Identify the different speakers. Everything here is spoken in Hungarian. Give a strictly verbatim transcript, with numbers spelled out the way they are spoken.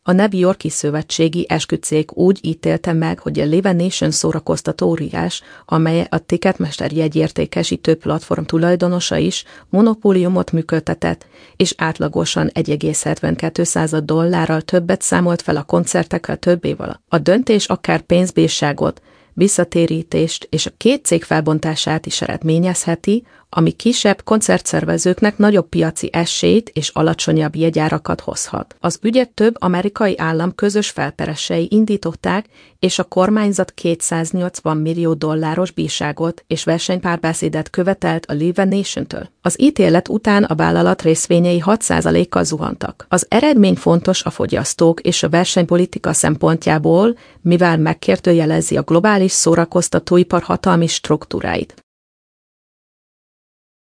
Speaker 1: A New York-i szövetségi esküdtcég úgy ítélte meg, hogy a Live Nation szórakoztató óriás, amely a Ticketmaster jegyértékesítő platform tulajdonosa is, monopóliumot működtetett, és átlagosan egy egész hetvenkettő dollárral többet számolt fel a koncertekkel több év alatt. A döntés akár pénzbírságot, visszatérítést és a két cég felbontását is eredményezheti, ami kisebb koncertszervezőknek nagyobb piaci esélyt és alacsonyabb jegyárakat hozhat. Az ügyet több amerikai állam közös felperesei indították, és a kormányzat kétszáznyolcvan millió dolláros bírságot és versenypárbeszédet követelt a Live Nation-től. Az ítélet után a vállalat részvényei hat százalékkal zuhantak. Az eredmény fontos a fogyasztók és a versenypolitika szempontjából, mivel megkérdőjelezi a globális szórakoztatóipar hatalmi struktúráit.